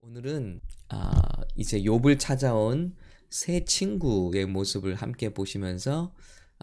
오늘은 이제 욥을 찾아온 세 친구의 모습을 함께 보시면서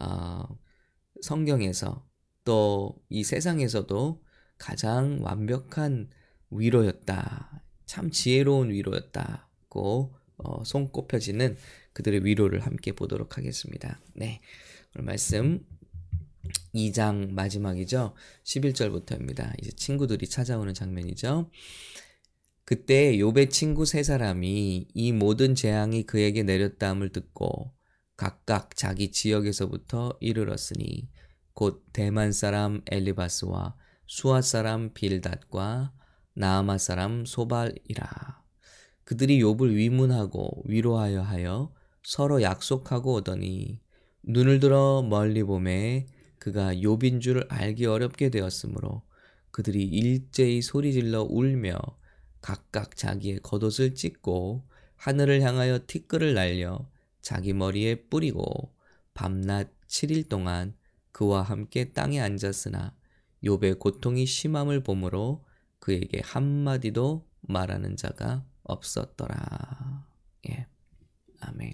성경에서 또 이 세상에서도 가장 완벽한 위로였다. 참 지혜로운 위로였다고 손꼽혀지는 그들의 위로를 함께 보도록 하겠습니다. 네, 오늘 말씀 2장 마지막이죠. 11절부터입니다. 이제 친구들이 찾아오는 장면이죠. 그때 욥의 친구 세 사람이 이 모든 재앙이 그에게 내렸다함을 듣고 각각 자기 지역에서부터 이르렀으니 곧 대만 사람 엘리바스와 수아 사람 빌닷과 나아마 사람 소발이라. 그들이 욥을 위문하고 위로하여 하여 서로 약속하고 오더니 눈을 들어 멀리 보매 그가 욥인 줄 알기 어렵게 되었으므로 그들이 일제히 소리질러 울며 각각 자기의 겉옷을 찢고 하늘을 향하여 티끌을 날려 자기 머리에 뿌리고 밤낮 7일 동안 그와 함께 땅에 앉았으나 욥의 고통이 심함을 보므로 그에게 한마디도 말하는 자가 없었더라. 예, 아멘.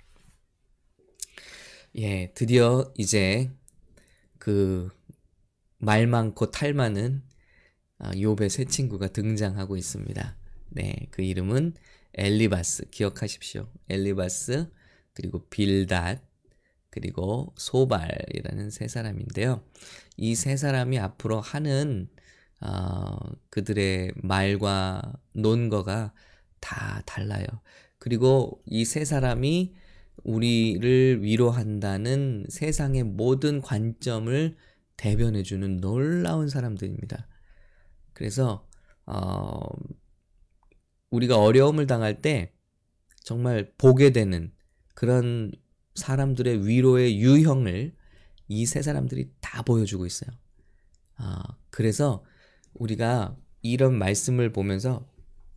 예, 드디어 이제 그 말 많고 탈 많은 욥의 새 친구가 등장하고 있습니다. 네, 그 이름은 엘리바스, 기억하십시오. 엘리바스, 그리고 빌닷, 그리고 소발이라는 세 사람인데요. 이 세 사람이 앞으로 하는 그들의 말과 논거가 다 달라요. 그리고 이 세 사람이 우리를 위로한다는 세상의 모든 관점을 대변해주는 놀라운 사람들입니다. 그래서 우리가 어려움을 당할 때 정말 보게 되는 그런 사람들의 위로의 유형을 이 세 사람들이 다 보여주고 있어요. 그래서 우리가 이런 말씀을 보면서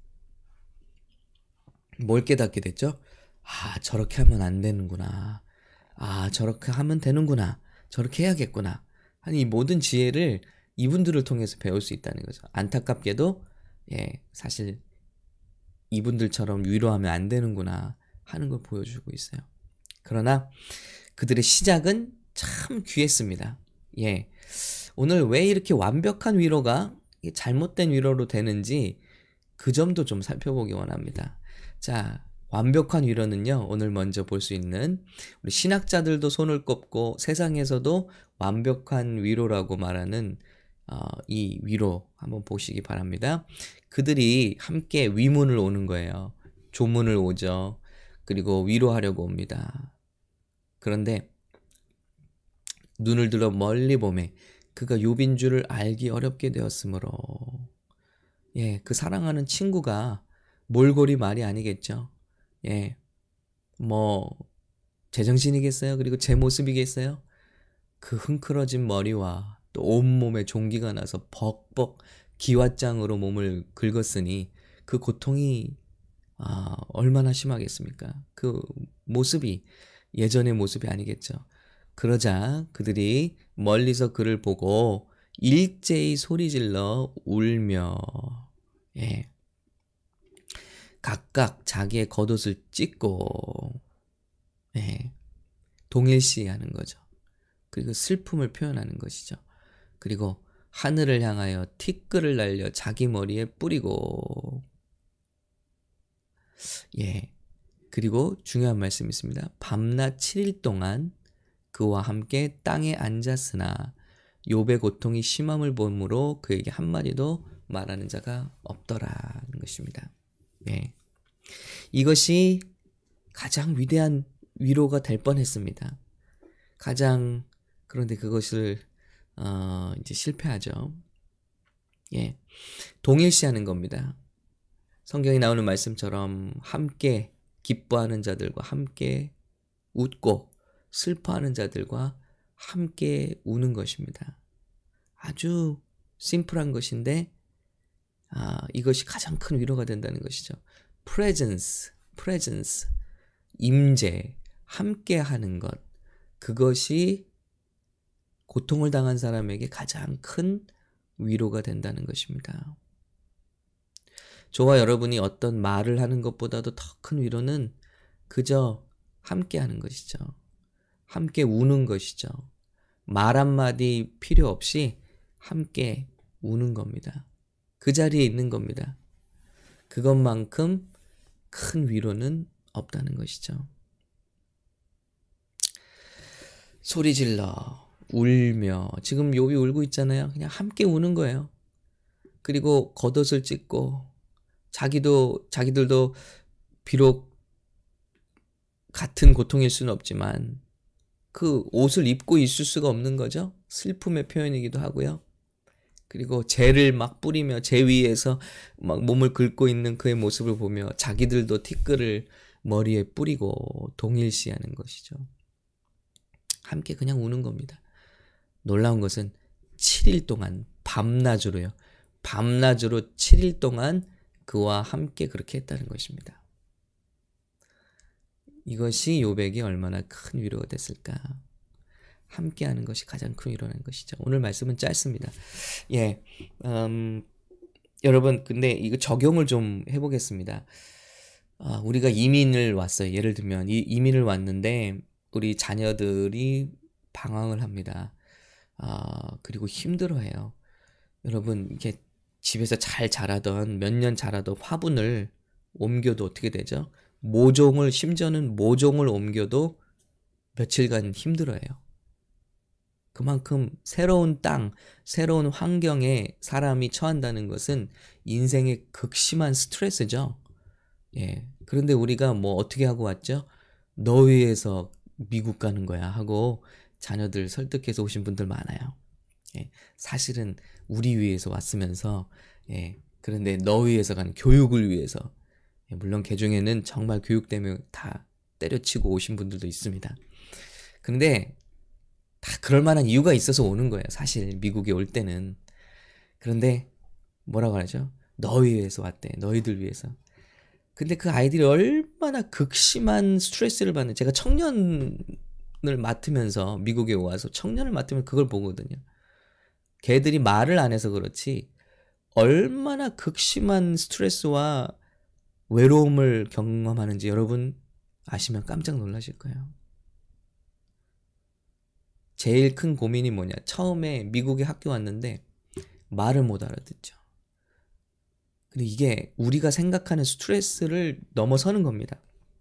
뭘 깨닫게 됐죠? 저렇게 하면 안 되는구나. 저렇게 하면 되는구나. 저렇게 해야겠구나. 이 모든 지혜를 이분들을 통해서 배울 수 있다는 거죠. 안타깝게도 사실 이분들처럼 위로하면 안 되는구나 하는 걸 보여주고 있어요. 그러나 그들의 시작은 참 귀했습니다. 오늘 왜 이렇게 완벽한 위로가 잘못된 위로로 되는지 그 점도 좀 살펴보기 원합니다. 자, 완벽한 위로는요, 오늘 먼저 볼 수 있는 우리 신학자들도 손을 꼽고 세상에서도 완벽한 위로라고 말하는 이 위로 한번 보시기 바랍니다. 그들이 함께 위문을 오는 거예요. 조문을 오죠. 그리고 위로하려고 옵니다. 그런데 눈을 들어 멀리 보매 그가 욥인 줄을 알기 어렵게 되었으므로 그 사랑하는 친구가 몰골이 말이 아니겠죠. 제정신이겠어요? 그리고 제 모습이겠어요? 그 흥크러진 머리와 또 온몸에 종기가 나서 벅벅 기왓장으로 몸을 긁었으니 그 고통이 얼마나 심하겠습니까? 그 모습이 예전의 모습이 아니겠죠. 그러자 그들이 멀리서 그를 보고 일제히 소리질러 울며 각각 자기의 겉옷을 찢고 동일시하는 거죠. 그리고 슬픔을 표현하는 것이죠. 그리고 하늘을 향하여 티끌을 날려 자기 머리에 뿌리고 그리고 중요한 말씀이 있습니다. 밤낮 7일 동안 그와 함께 땅에 앉았으나 욥의 고통이 심함을 보므로 그에게 한마디도 말하는 자가 없더라는 것입니다. 이것이 가장 위대한 위로가 될 뻔했습니다. 그런데 그것을 이제 실패하죠. 동일시하는 겁니다. 성경에 나오는 말씀처럼 함께 기뻐하는 자들과 함께 웃고 슬퍼하는 자들과 함께 우는 것입니다. 아주 심플한 것인데 이것이 가장 큰 위로가 된다는 것이죠. presence, 임재, 함께 하는 것, 그것이 고통을 당한 사람에게 가장 큰 위로가 된다는 것입니다. 저와 여러분이 어떤 말을 하는 것보다도 더 큰 위로는 그저 함께 하는 것이죠. 함께 우는 것이죠. 말 한마디 필요 없이 함께 우는 겁니다. 그 자리에 있는 겁니다. 그것만큼 큰 위로는 없다는 것이죠. 소리 질러 울며 지금 욥이 울고 있잖아요. 그냥 함께 우는 거예요. 그리고 겉옷을 찢고 자기들도 비록 같은 고통일 수는 없지만 그 옷을 입고 있을 수가 없는 거죠. 슬픔의 표현이기도 하고요. 그리고 재를 막 뿌리며 재 위에서 막 몸을 긁고 있는 그의 모습을 보며 자기들도 티끌을 머리에 뿌리고 동일시하는 것이죠. 함께 그냥 우는 겁니다. 놀라운 것은 7일 동안 밤낮으로요. 밤낮으로 7일 동안 그와 함께 그렇게 했다는 것입니다. 이것이 욥에게 얼마나 큰 위로가 됐을까. 함께하는 것이 가장 큰 위로라는 것이죠. 오늘 말씀은 짧습니다. 여러분 근데 이거 적용을 좀 해보겠습니다. 우리가 이민을 왔어요. 예를 들면 이민을 왔는데 우리 자녀들이 방황을 합니다. 그리고 힘들어해요. 여러분 이게 집에서 잘 자라던 몇 년 자라던 화분을 옮겨도 어떻게 되죠? 심지어는 모종을 옮겨도 며칠간 힘들어해요. 그만큼 새로운 땅, 새로운 환경에 사람이 처한다는 것은 인생의 극심한 스트레스죠. 그런데 우리가 뭐 어떻게 하고 왔죠? 너 위해서 미국 가는 거야 하고 자녀들 설득해서 오신 분들 많아요. 사실은 우리 위해서 왔으면서 그런데 너 위해서 가는 교육을 위해서 물론 개중에는 정말 교육 때문에 다 때려치고 오신 분들도 있습니다. 근데 다 그럴 만한 이유가 있어서 오는 거예요. 사실 미국에 올 때는. 그런데 뭐라고 하죠? 너 위해서 왔대. 너희들 위해서. 근데 그 아이들이 얼마나 극심한 스트레스를 받는, 제가 청년을 맡으면서 미국에 와서 청년을 맡으면 그걸 보거든요. 걔들이 말을 안 해서 그렇지 얼마나 극심한 스트레스와 외로움을 경험하는지 여러분 아시면 깜짝 놀라실 거예요. 제일 큰 고민이 뭐냐? 처음에 미국에 학교 왔는데 말을 못 알아듣죠. 근데 이게 우리가 생각하는 스트레스를 넘어서는 겁니다.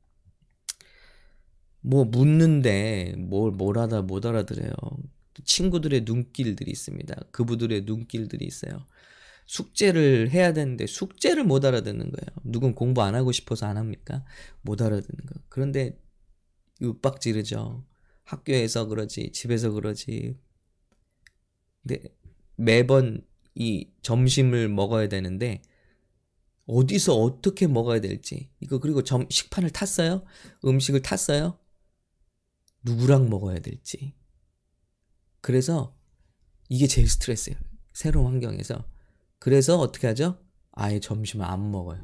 뭐 묻는데 뭘 하다 못 알아들어요. 친구들의 눈길들이 있습니다. 그부들의 눈길들이 있어요. 숙제를 해야 되는데 숙제를 못 알아듣는 거예요. 누군 공부 안 하고 싶어서 안 합니까? 못 알아듣는 거. 그런데 윽박 지르죠. 학교에서 그러지, 집에서 그러지. 근데 매번 이 점심을 먹어야 되는데 어디서 어떻게 먹어야 될지 그리고 식판을 탔어요? 음식을 탔어요? 누구랑 먹어야 될지. 그래서 이게 제일 스트레스예요. 새로운 환경에서. 그래서 어떻게 하죠? 아예 점심을 안 먹어요.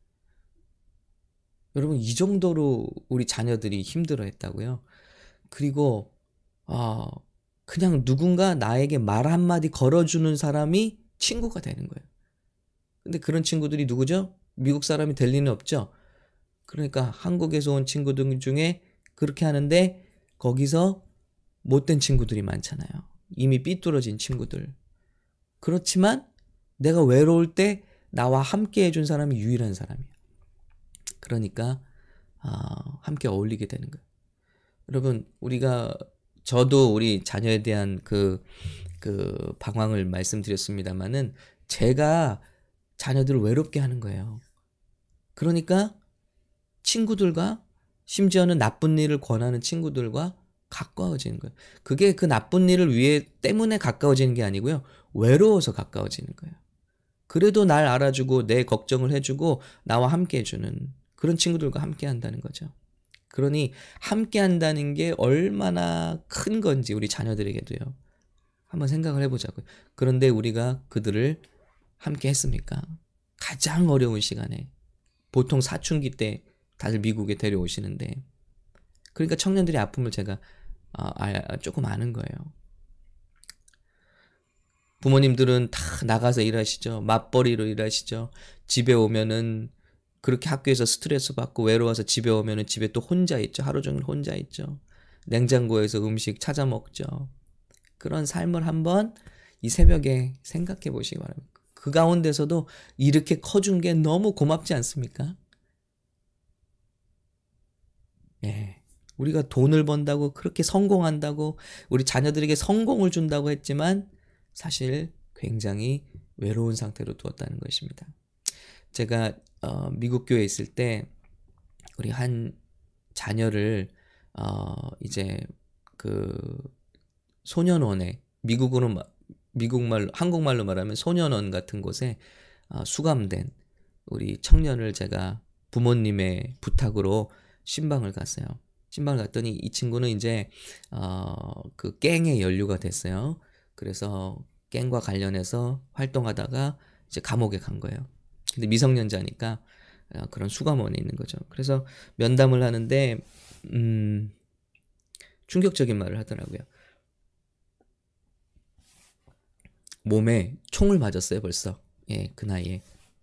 여러분 이 정도로 우리 자녀들이 힘들어했다고요. 그리고 그냥 누군가 나에게 말 한마디 걸어주는 사람이 친구가 되는 거예요. 근데 그런 친구들이 누구죠? 미국 사람이 될 리는 없죠. 그러니까 한국에서 온 친구들 중에 그렇게 하는데 거기서 못된 친구들이 많잖아요. 이미 삐뚤어진 친구들. 그렇지만 내가 외로울 때 나와 함께 해준 사람이 유일한 사람이에요. 그러니까 함께 어울리게 되는 거예요. 여러분 저도 우리 자녀에 대한 그 방황을 말씀드렸습니다마는 제가 자녀들을 외롭게 하는 거예요. 그러니까 친구들과 심지어는 나쁜 일을 권하는 친구들과 가까워지는 거예요. 그게 그 나쁜 일을 때문에 가까워지는 게 아니고요. 외로워서 가까워지는 거예요. 그래도 날 알아주고 내 걱정을 해주고 나와 함께 해주는 그런 친구들과 함께 한다는 거죠. 그러니 함께 한다는 게 얼마나 큰 건지 우리 자녀들에게도요. 한번 생각을 해보자고요. 그런데 우리가 그들을 함께 했습니까? 가장 어려운 시간에 보통 사춘기 때 다들 미국에 데려오시는데 그러니까 청년들의 아픔을 제가 조금 아는 거예요. 부모님들은 다 나가서 일하시죠. 맞벌이로 일하시죠. 집에 오면은 그렇게 학교에서 스트레스 받고 외로워서 집에 오면은 집에 또 혼자 있죠. 하루 종일 혼자 있죠. 냉장고에서 음식 찾아 먹죠. 그런 삶을 한번 이 새벽에 생각해 보시기 바랍니다. 그 가운데서도 이렇게 커준 게 너무 고맙지 않습니까? 예. 우리가 돈을 번다고 그렇게 성공한다고 우리 자녀들에게 성공을 준다고 했지만 사실 굉장히 외로운 상태로 두었다는 것입니다. 제가 미국 교회에 있을 때 우리 한 자녀를 이제 그 소년원에 미국말 한국말로 말하면 소년원 같은 곳에 수감된 우리 청년을 제가 부모님의 부탁으로 신방을 갔어요. 신방을 갔더니 이 친구는 이제 그 갱에 연루가 됐어요. 그래서 갱과 관련해서 활동하다가 이제 감옥에 간 거예요. 근데 미성년자니까 그런 수감원에 있는 거죠. 그래서 면담을 하는데 충격적인 말을 하더라고요. 몸에 총을 맞았어요, 벌써. 예, 그 나이에.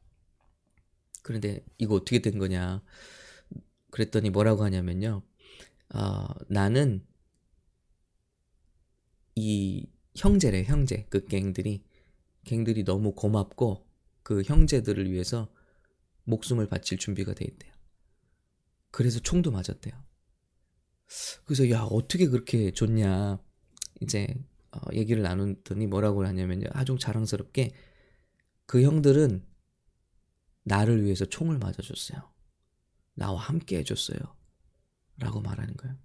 그런데 이거 어떻게 된 거냐? 그랬더니 뭐라고 하냐면요. 나는 이 형제래, 형제. 그 갱들이 너무 고맙고 그 형제들을 위해서 목숨을 바칠 준비가 돼 있대요. 그래서 총도 맞았대요. 그래서 야, 어떻게 그렇게 좋냐? 이제 얘기를 나누더니 뭐라고 하냐면요. 아주 자랑스럽게 그 형들은 나를 위해서 총을 맞아줬어요. 나와 함께 해줬어요. 라고 말하는 거예요.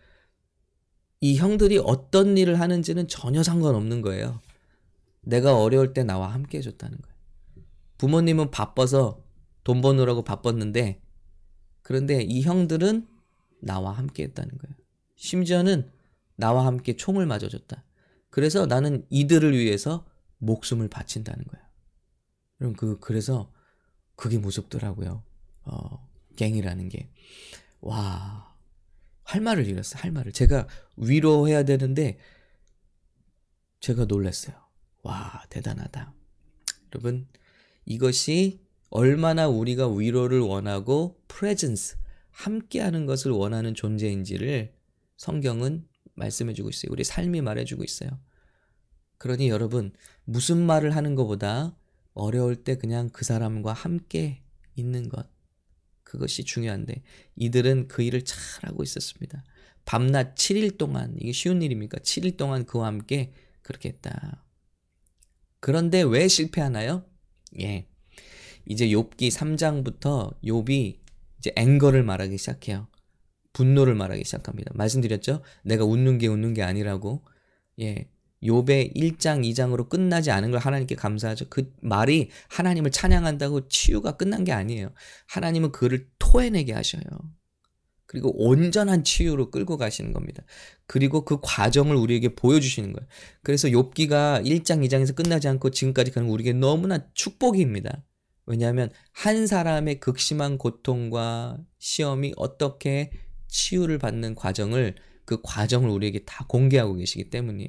이 형들이 어떤 일을 하는지는 전혀 상관없는 거예요. 내가 어려울 때 나와 함께 해줬다는 거예요. 부모님은 바빠서 돈 버느라고 바빴는데 그런데 이 형들은 나와 함께 했다는 거예요. 심지어는 나와 함께 총을 맞아줬다. 그래서 나는 이들을 위해서 목숨을 바친다는 거예요. 여러분 그래서 그게 무섭더라고요. 갱이라는 게. 와, 할 말을 잃었어요. 할 말을. 제가 위로해야 되는데 제가 놀랐어요. 와, 대단하다. 여러분, 이것이 얼마나 우리가 위로를 원하고 프레젠스, 함께하는 것을 원하는 존재인지를 성경은 말씀해주고 있어요. 우리 삶이 말해주고 있어요. 그러니 여러분, 무슨 말을 하는 것보다 어려울 때 그냥 그 사람과 함께 있는 것, 그것이 중요한데 이들은 그 일을 잘하고 있었습니다. 밤낮 7일 동안, 이게 쉬운 일입니까? 7일 동안 그와 함께 그렇게 했다. 그런데 왜 실패하나요? 예, 이제 욥기 3장부터 욥이 이제 앵거를 말하기 시작해요. 분노를 말하기 시작합니다. 말씀드렸죠? 내가 웃는 게 아니라고. 예, 욥의 1장, 2장으로 끝나지 않은 걸 하나님께 감사하죠. 그 말이 하나님을 찬양한다고 치유가 끝난 게 아니에요. 하나님은 그를 토해내게 하셔요. 그리고 온전한 치유로 끌고 가시는 겁니다. 그리고 그 과정을 우리에게 보여주시는 거예요. 그래서 욥기가 1장, 2장에서 끝나지 않고 지금까지 가는 거 우리에게 너무나 축복입니다. 왜냐하면 한 사람의 극심한 고통과 시험이 어떻게 치유를 받는 과정을, 그 과정을 우리에게 다 공개하고 계시기 때문이에요.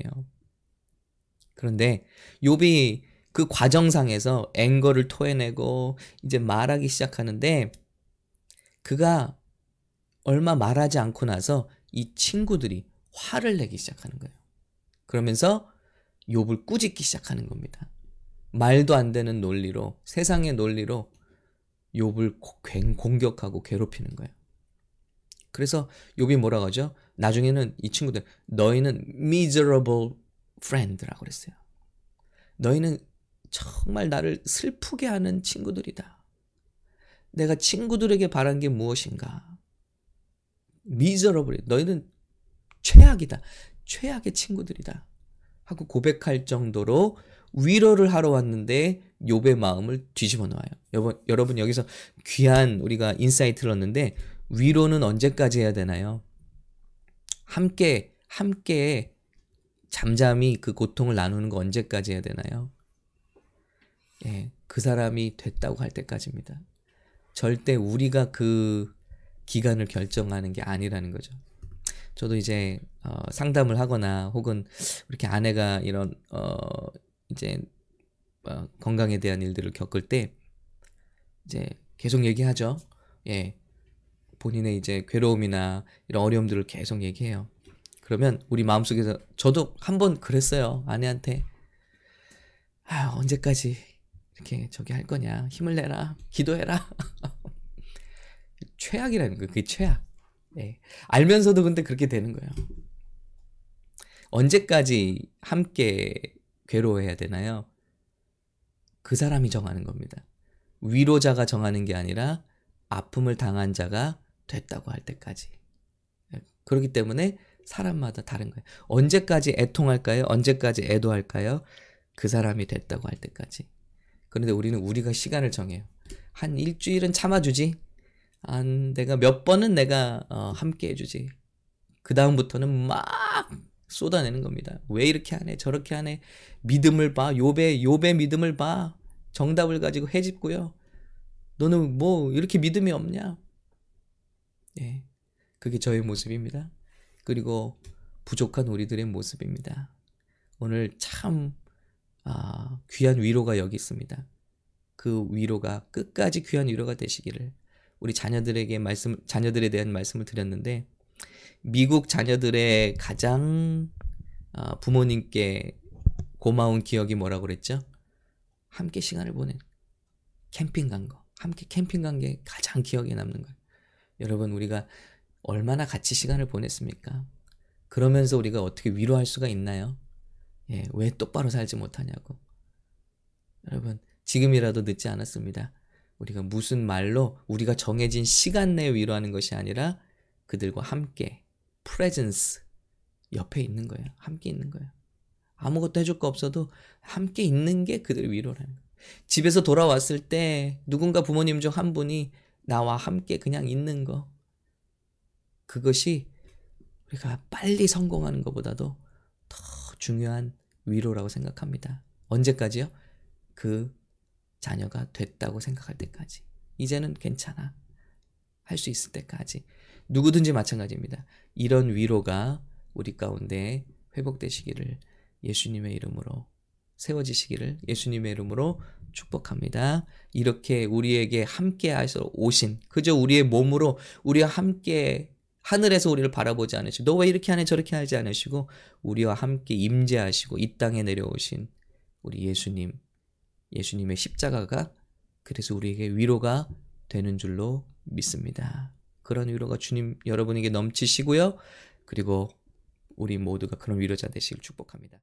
그런데 욥이 그 과정상에서 앵거를 토해내고 이제 말하기 시작하는데 그가 얼마 말하지 않고 나서 이 친구들이 화를 내기 시작하는 거예요. 그러면서 욥을 꾸짖기 시작하는 겁니다. 말도 안 되는 논리로, 세상의 논리로 욥을 공격하고 괴롭히는 거예요. 그래서 욥이 뭐라고 하죠? 나중에는 이 친구들, 너희는 miserable friend라고 그랬어요. 너희는 정말 나를 슬프게 하는 친구들이다. 내가 친구들에게 바란 게 무엇인가? miserable, 너희는 최악이다. 최악의 친구들이다. 하고 고백할 정도로 위로를 하러 왔는데 욥의 마음을 뒤집어 놓아요. 여러분 여기서 귀한 우리가 인사이트를 얻는데 위로는 언제까지 해야 되나요? 함께 잠잠히 그 고통을 나누는 거 언제까지 해야 되나요? 예, 그 사람이 됐다고 할 때까지입니다. 절대 우리가 그 기간을 결정하는 게 아니라는 거죠. 저도 이제 상담을 하거나 혹은 이렇게 아내가 이런 이제 건강에 대한 일들을 겪을 때 이제 계속 얘기하죠. 예. 본인의 이제 괴로움이나 이런 어려움들을 계속 얘기해요. 그러면 우리 마음속에서 저도 한번 그랬어요. 아내한테. 언제까지 이렇게 저기 할 거냐. 힘을 내라. 기도해라. 최악이라는 거예요. 그게 최악. 예. 알면서도 근데 그렇게 되는 거예요. 언제까지 함께 괴로워해야 되나요? 그 사람이 정하는 겁니다. 위로자가 정하는 게 아니라 아픔을 당한 자가 됐다고 할 때까지. 그렇기 때문에 사람마다 다른 거예요. 언제까지 애통할까요? 언제까지 애도할까요? 그 사람이 됐다고 할 때까지. 그런데 우리는 우리가 시간을 정해요. 한 일주일은 참아주지. 내가 몇 번은 내가 함께 해주지. 그 다음부터는 막 쏟아내는 겁니다. 왜 이렇게 하네 저렇게 하네. 믿음을 봐. 욥의 믿음을 봐. 정답을 가지고 해집고요. 너는 뭐 이렇게 믿음이 없냐. 예, 그게 저의 모습입니다. 그리고 부족한 우리들의 모습입니다. 오늘 참 귀한 위로가 여기 있습니다. 그 위로가 끝까지 귀한 위로가 되시기를. 우리 자녀들에 대한 말씀을 드렸는데, 미국 자녀들의 가장 부모님께 고마운 기억이 뭐라고 그랬죠? 함께 시간을 보낸, 캠핑 간 거. 함께 캠핑 간 게 가장 기억에 남는 거예요. 여러분, 우리가 얼마나 같이 시간을 보냈습니까? 그러면서 우리가 어떻게 위로할 수가 있나요? 예, 왜 똑바로 살지 못하냐고. 여러분, 지금이라도 늦지 않았습니다. 우리가 무슨 말로 우리가 정해진 시간 내에 위로하는 것이 아니라 그들과 함께 프레젠스, 옆에 있는 거예요. 함께 있는 거예요. 아무것도 해줄 거 없어도 함께 있는 게 그들 위로라는 거예요. 집에서 돌아왔을 때 누군가 부모님 중 한 분이 나와 함께 그냥 있는 거, 그것이 우리가 빨리 성공하는 것보다도 더 중요한 위로라고 생각합니다. 언제까지요? 그 자녀가 됐다고 생각할 때까지. 이제는 괜찮아. 할 수 있을 때까지. 누구든지 마찬가지입니다. 이런 위로가 우리 가운데 회복되시기를 예수님의 이름으로, 세워지시기를 예수님의 이름으로 축복합니다. 이렇게 우리에게 함께 하셔 오신, 그저 우리의 몸으로 우리와 함께 하늘에서 우리를 바라보지 않으시고 너 왜 이렇게 하네 저렇게 하지 않으시고 우리와 함께 임재하시고 이 땅에 내려오신 우리 예수님의 십자가가 그래서 우리에게 위로가 되는 줄로 믿습니다. 그런 위로가 주님 여러분에게 넘치시고요. 그리고 우리 모두가 그런 위로자 되시길 축복합니다.